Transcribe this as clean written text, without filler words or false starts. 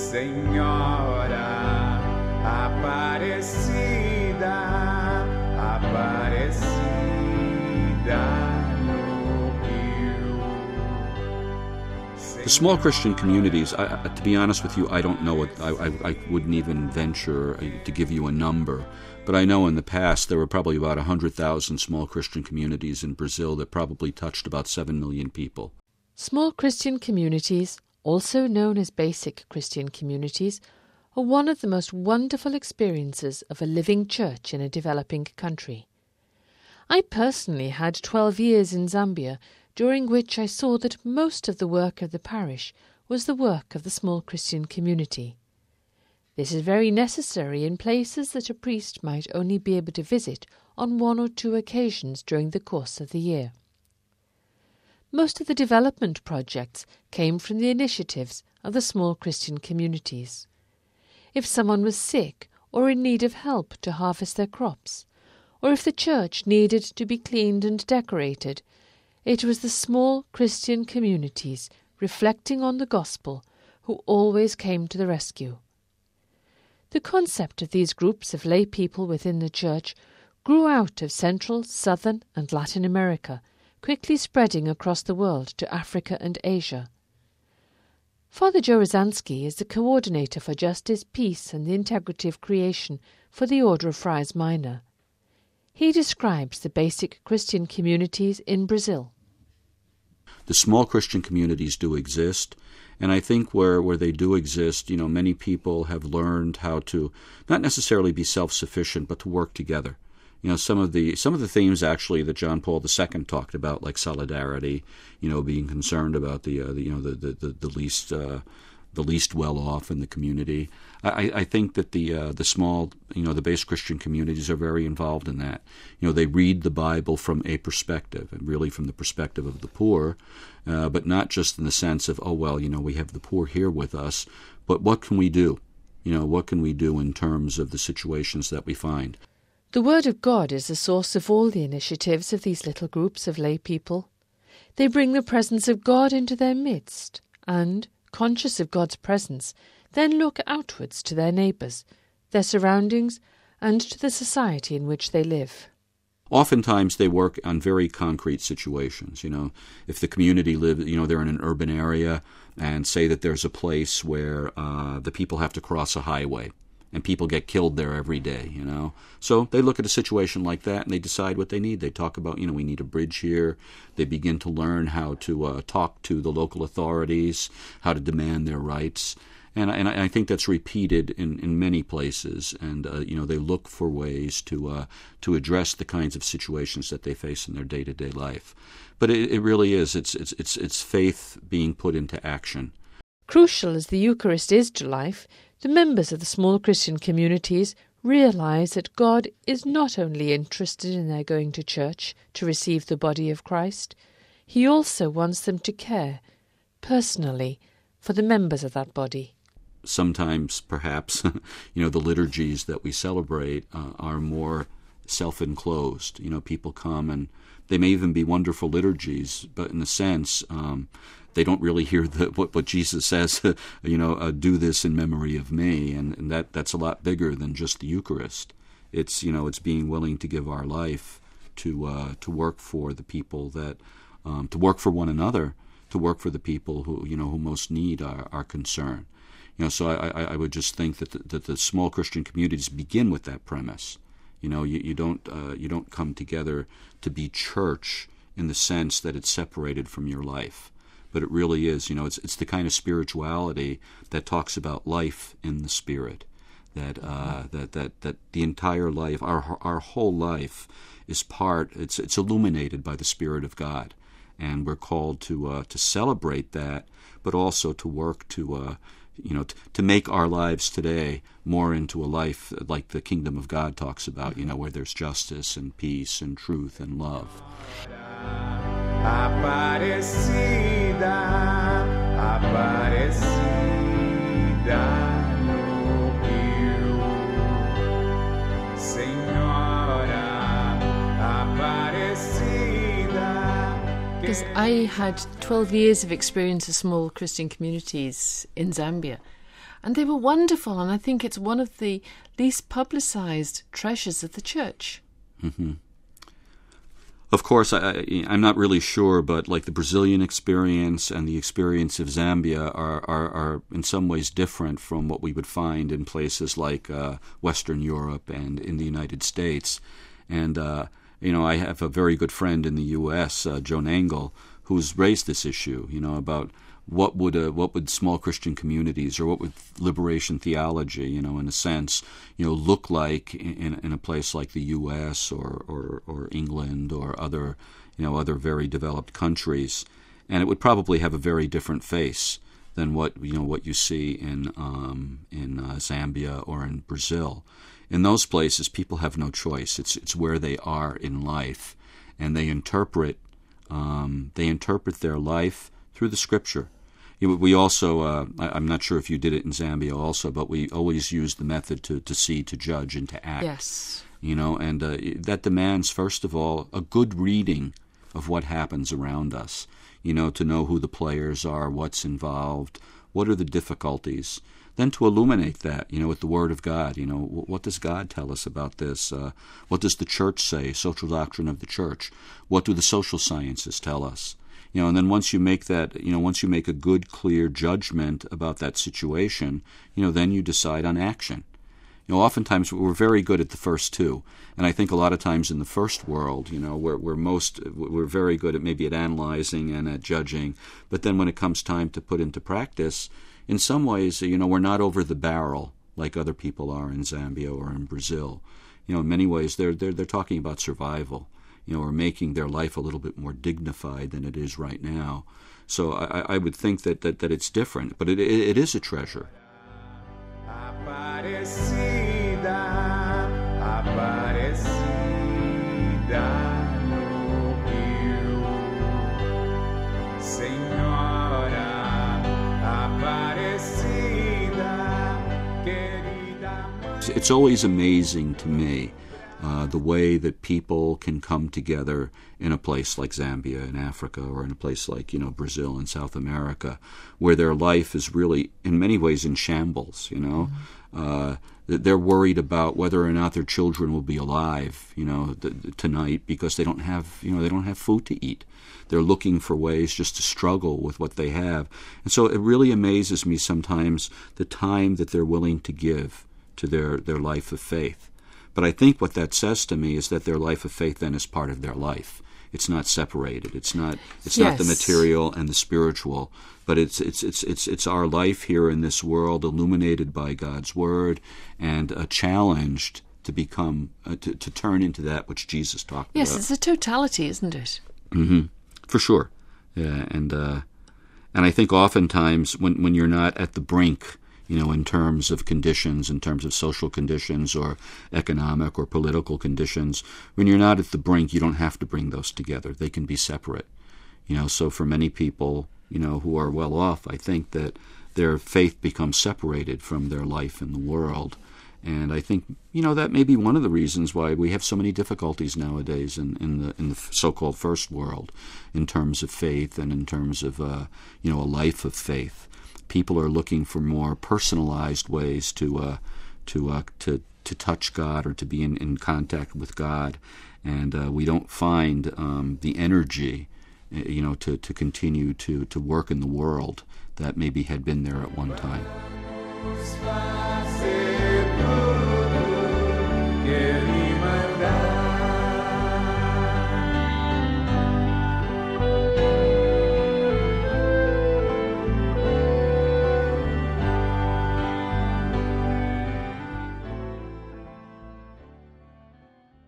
Senhora Aparecida, Aparecida no Rio. The small Christian communities, to be honest with you, I don't know it. I wouldn't even venture to give you a number. But I know in the past there were probably about 100,000 small Christian communities in Brazil that probably touched about 7 million people. Small Christian communities, also known as basic Christian communities, are one of the most wonderful experiences of a living church in a developing country. I personally had 12 years in Zambia, during which I saw that most of the work of the parish was the work of the small Christian community. This is very necessary in places that a priest might only be able to visit on 1 or 2 occasions during the course of the year. Most of the development projects came from the initiatives of the small Christian communities. If someone was sick or in need of help to harvest their crops, or if the church needed to be cleaned and decorated, it was the small Christian communities reflecting on the gospel who always came to the rescue. The concept of these groups of lay people within the church grew out of Central, Southern and Latin America, quickly spreading across the world to Africa and Asia. Father Joe Rosansky is the coordinator for justice, peace and the integrity of creation for the Order of Friars Minor. He describes the basic Christian communities in Brazil. The small Christian communities do exist, and I think where they do exist, many people have learned how to not necessarily be self-sufficient, but to work together. Some of the themes actually that John Paul II talked about, like solidarity, being concerned about the least well off in the community. I think that the small, the base Christian communities are very involved in that. They read the Bible from a perspective, and really from the perspective of the poor, but not just in the sense of, we have the poor here with us, but what can we do? What can we do in terms of the situations that we find? The Word of God is the source of all the initiatives of these little groups of lay people. They bring the presence of God into their midst and, conscious of God's presence, then look outwards to their neighbours, their surroundings, and to the society in which they live. Oftentimes they work on very concrete situations. If the community lives, they're in an urban area, and say that there's a place where the people have to cross a highway, and people get killed there every day, So they look at a situation like that and they decide what they need. They talk about, we need a bridge here. They begin to learn how to talk to the local authorities, how to demand their rights. And I think that's repeated in many places. And, they look for ways to address the kinds of situations that they face in their day-to-day life. But it really is. It's faith being put into action. Crucial as the Eucharist is to life, the members of the small Christian communities realize that God is not only interested in their going to church to receive the body of Christ, He also wants them to care, personally, for the members of that body. Sometimes, perhaps, the liturgies that we celebrate are more self-enclosed. People come and they may even be wonderful liturgies, but in a sense, they don't really hear what Jesus says, do this in memory of me, and that's a lot bigger than just the Eucharist. It's being willing to give our life to work for the people that, to work for one another, to work for the people who most need our concern. So I would just think that the small Christian communities begin with that premise. You don't come together to be church in the sense that it's separated from your life. But it really is, it's the kind of spirituality that talks about life in the Spirit, that the entire life, our whole life, is it's illuminated by the Spirit of God, and we're called to celebrate that, but also to work to make our lives today more into a life like the kingdom of God talks about, where there's justice and peace and truth and love. Aparecida, Aparecida no Rio, Senhora Aparecida. Because I had 12 years of experience of small Christian communities in Zambia, And they were wonderful, and I think it's one of the least publicised treasures of the church. Mm-hmm. Of course, I'm not really sure, but like the Brazilian experience and the experience of Zambia are in some ways different from what we would find in places like Western Europe and in the United States. And, I have a very good friend in the U.S., Joan Engel, who's raised this issue, about what would small Christian communities, or what would liberation theology, in a sense, look like in a place like the U.S. or England or other very developed countries, and it would probably have a very different face than what you see in Zambia or in Brazil. In those places, people have no choice. It's where they are in life, and they interpret their life through the Scripture. We also, I'm not sure if you did it in Zambia also, but we always use the method to see, to judge, and to act. Yes. And that demands, first of all, a good reading of what happens around us, to know who the players are, what's involved, what are the difficulties. Then to illuminate that, with the Word of God, what does God tell us about this? What does the Church say, social doctrine of the Church? What do the social sciences tell us? And then once you make that, once you make a good, clear judgment about that situation, then you decide on action. Oftentimes we're very good at the first two, and I think a lot of times in the first world, we're very good at maybe at analyzing and at judging, but then when it comes time to put into practice, in some ways, we're not over the barrel like other people are in Zambia or in Brazil. In many ways, they're talking about survival. Or making their life a little bit more dignified than it is right now. So I would think that it's different, but it is a treasure. Aparecida, Aparecida no Rio, Senhora Aparecida, querida. It's always amazing to me the way that people can come together in a place like Zambia in Africa, or in a place like Brazil in South America, where their life is really in many ways in shambles. They're worried about whether or not their children will be alive tonight, because they don't have food to eat. They're looking for ways just to struggle with what they have. And so it really amazes me sometimes the time that they're willing to give to their life of faith. But I think what that says to me is that their life of faith then is part of their life. It's not separated. It's not the material and the spiritual, but it's our life here in this world, illuminated by God's Word, and challenged to become to turn into that which Jesus talked about. Yes, it's a totality, isn't it? Mm-hmm. For sure. Yeah, and I think oftentimes when you're not at the brink, in terms of conditions, in terms of social conditions or economic or political conditions, when you're not at the brink, you don't have to bring those together. They can be separate. So for many people, who are well off, I think that their faith becomes separated from their life in the world. And I think, that may be one of the reasons why we have so many difficulties nowadays in the so-called first world, in terms of faith and in terms of, a life of faith. People are looking for more personalized ways to touch God, or to be in contact with God, and we don't find the energy, to continue to work in the world that maybe had been there at one time.